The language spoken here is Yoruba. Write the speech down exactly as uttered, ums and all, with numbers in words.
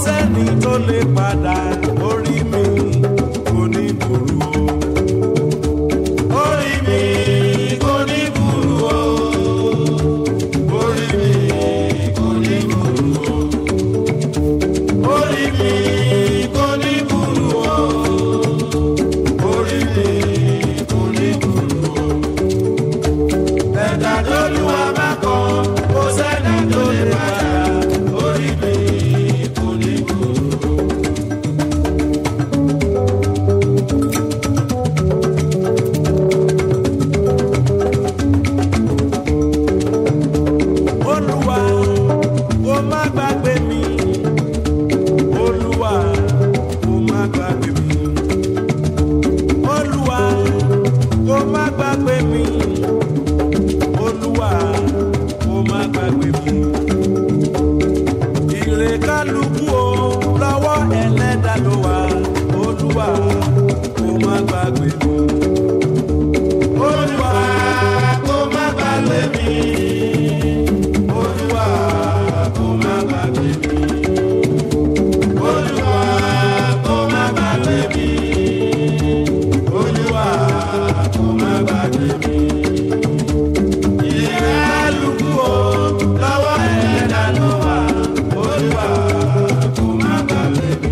sẹ́ni tó lè padà orí mi kò ní burú o. Orí mi kò ní burú o. Orí mi kò ní burú o. Orí mi kò ní burú o. Orí mi kò ní burú o. Ẹ̀dá tó lù wá bá kọ́ kó sẹ́ni tó lè padà orí mi kò ní burú o. Olúwa kó má gbàgbé mi. Olúwa kó má gbàgbé mi. Olúwa kó má gbàgbé mi. Olúwa kó má gbàgbé mi. Ire kálukú o lọ́wọ́ Ẹlẹ́dàá ló wà. Olúwa kó má gbàgbé mi. Olúwa kó má gbàgbé mi. Olúwa kó má gbàgbé mi. Olúwa kó má gbàgbé mi. Olúwa kó má gbàgbé mi. Ire kálukú o lọ́wọ́ Ẹlẹ́dàá ló wà. Olúwa kó má gbàgbé mi.